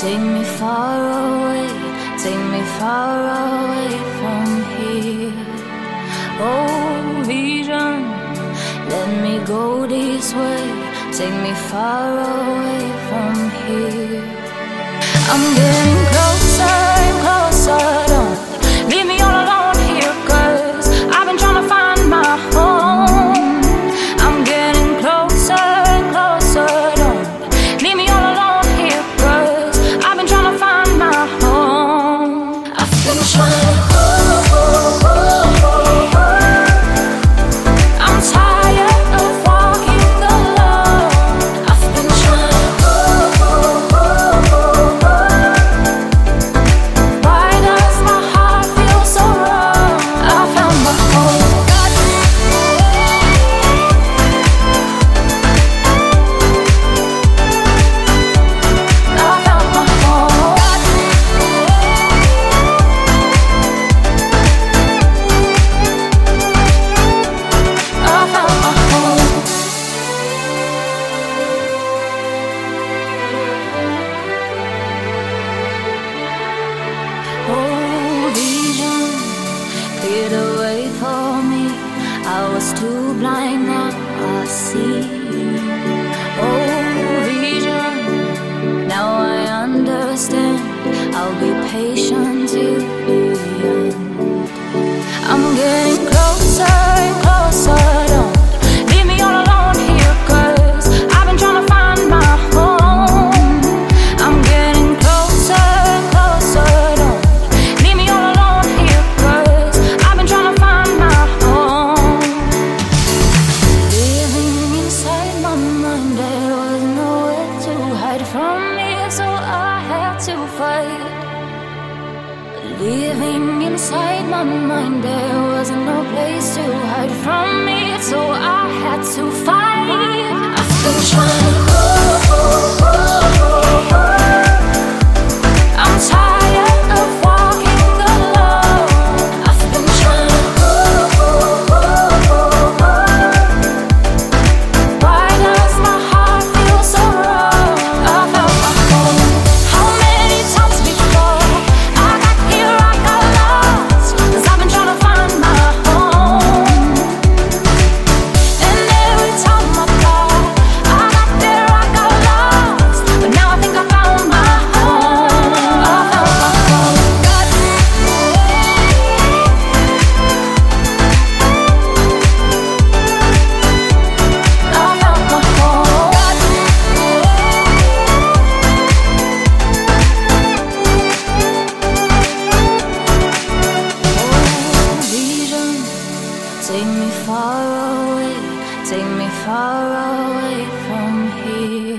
Take me far away, take me far away from here. Oh, vision, let me go this way. Take me far away from here. I'm getting closer and closer. Don't leave me all alone here, 'cause I've been trying to find my home. I'm getting closer and closer. Don't leave me all alone here, 'cause I've been trying to find my home. I've been trying to too blind, now I see. Oh, vision, now I understand. I'll be patient till the end. I'm getting closer and closer. Don't leave me all alone here, 'cause I've been trying to find my home. I'm getting closer and closer. Don't leave me all alone here, 'cause I've been trying to find my home. There was nowhere to hide from me, so I had to fight. Living inside my mind, there was no place to hide from me, so I had to fight. I've been trying to I'm tired of walking alone. I've been trying to why does my heart feel so wrong? I found my home. How many times before I got here I got lost, 'cause I've been trying to find my home. And every time I thought I got there I got lost, but now I think I found my home. I found my home. Take me far away, take me far away from here.